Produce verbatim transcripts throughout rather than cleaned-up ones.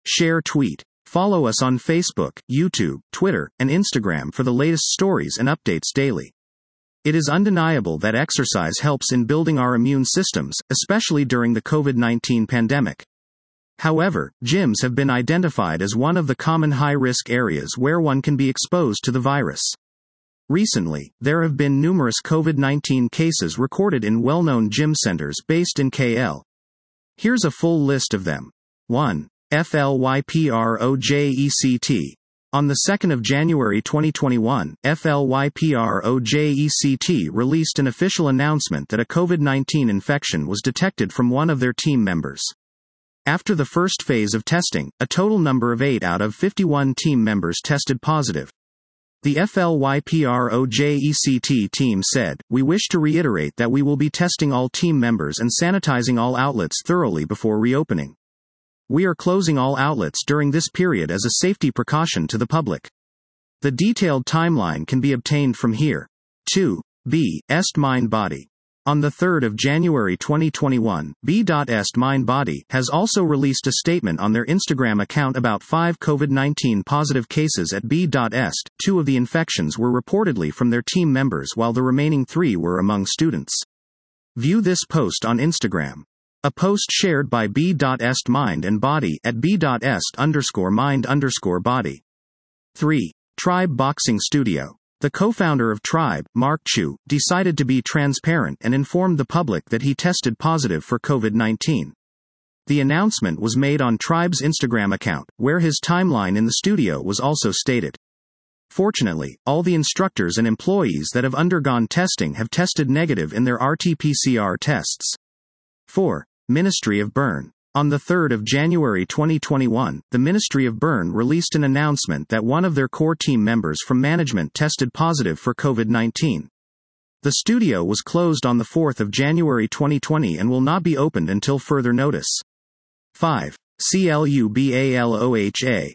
Share tweet. Follow us on Facebook, YouTube, Twitter, and Instagram for the latest stories and updates daily. It is undeniable that exercise helps in building our immune systems, especially during the COVID nineteen pandemic. However, gyms have been identified as one of the common high-risk areas where one can be exposed to the virus. Recently, there have been numerous COVID nineteen cases recorded in well-known gym centers based in K L. Here's a full list of them. one. FLYPROJECT. On the second of January twenty twenty-one, FLYPROJECT released an official announcement that a COVID nineteen infection was detected from one of their team members. After the first phase of testing, a total number of eight out of fifty-one team members tested positive. The FLYPROJECT team said, "We wish to reiterate that we will be testing all team members and sanitizing all outlets thoroughly before reopening. We are closing all outlets during this period as a safety precaution to the public." The detailed timeline can be obtained from here. two. B. Est Mind Body. On the third of January twenty twenty-one, B. Est Mind Body has also released a statement on their Instagram account about five COVID nineteen positive cases at B. Est. Two of the infections were reportedly from their team members while the remaining three were among students. View this post on Instagram. A post shared by B. Est Mind and Body at B. Est underscore mind underscore body. three. Tribe Boxing Studio. The co-founder of Tribe, Mark Chu, decided to be transparent and informed the public that he tested positive for COVID nineteen. The announcement was made on Tribe's Instagram account, where his timeline in the studio was also stated. Fortunately, all the instructors and employees that have undergone testing have tested negative in their R T P C R tests. four. Ministry of Burn. On the third of January twenty twenty-one, the Ministry of Burn released an announcement that one of their core team members from management tested positive for COVID nineteen. The studio was closed on the fourth of January twenty twenty and will not be opened until further notice. five. CLUBALOHA.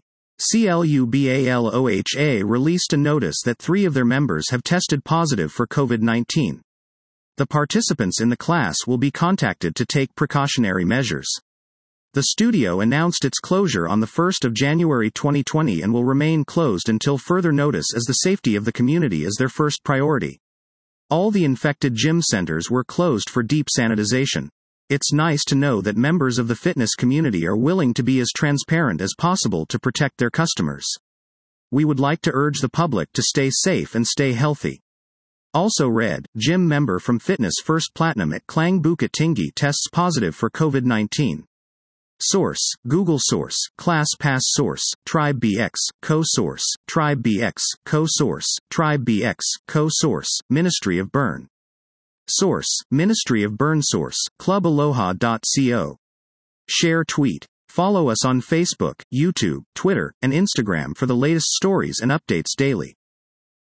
CLUBALOHA released a notice that three of their members have tested positive for COVID nineteen. The participants in the class will be contacted to take precautionary measures. The studio announced its closure on the first of January twenty twenty and will remain closed until further notice, as the safety of the community is their first priority. All the infected gym centers were closed for deep sanitization. It's nice to know that members of the fitness community are willing to be as transparent as possible to protect their customers. We would like to urge the public to stay safe and stay healthy. Also read, gym member from Fitness First Platinum at Klang Bukit Tinggi tests positive for COVID nineteen. Source, Google Source, ClassPass Source, Tribe B X, Co-Source, Tribe B X, Co-Source, Tribe B X, Co-Source, Ministry of Burn. Source, Ministry of Burn. Source, club aloha dot co. Share tweet. Follow us on Facebook, YouTube, Twitter, and Instagram for the latest stories and updates daily.